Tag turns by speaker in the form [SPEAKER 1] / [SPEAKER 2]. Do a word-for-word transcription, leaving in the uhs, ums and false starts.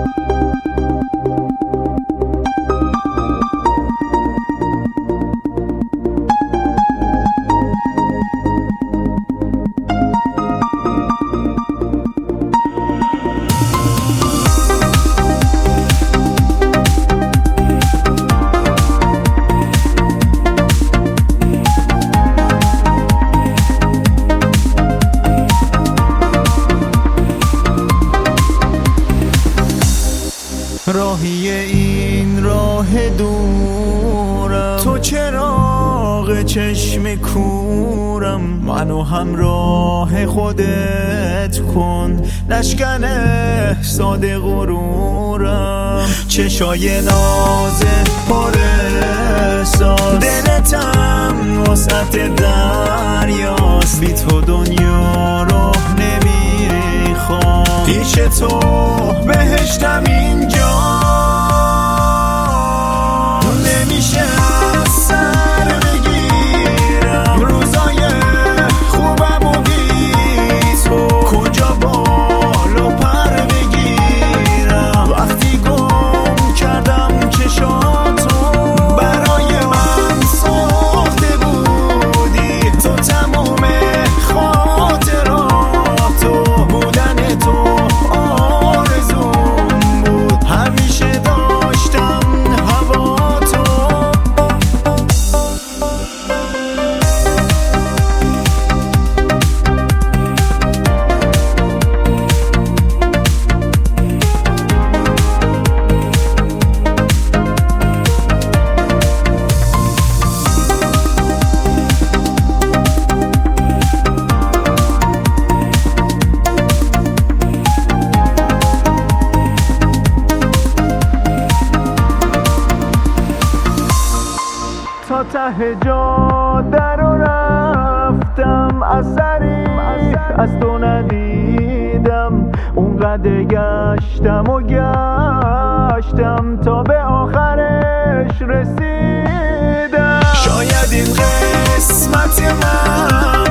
[SPEAKER 1] راهی این راه دورم، تو چراغ چشم کورم، منو همراه خودت کن، نشکنه ساده غرورم. چشای نازه پاره ساز، دلتم وسط دریاست، بی تو دنیا رو نمیخوام، پیش تو بهشتم اینجا. نمیشه از سر بگیرم روزای خوبم و بی تو، کجا بال و پر بگیرم وقتی گم کردم چشاتو. برای من ساخته بودی تو تموم خاطراتو، بودن تو تا ته جاده رو رفتم، اثری از تو ندیدم، اونقدر گشتم و گشتم تا به آخرش رسیدم. شاید این قسمت من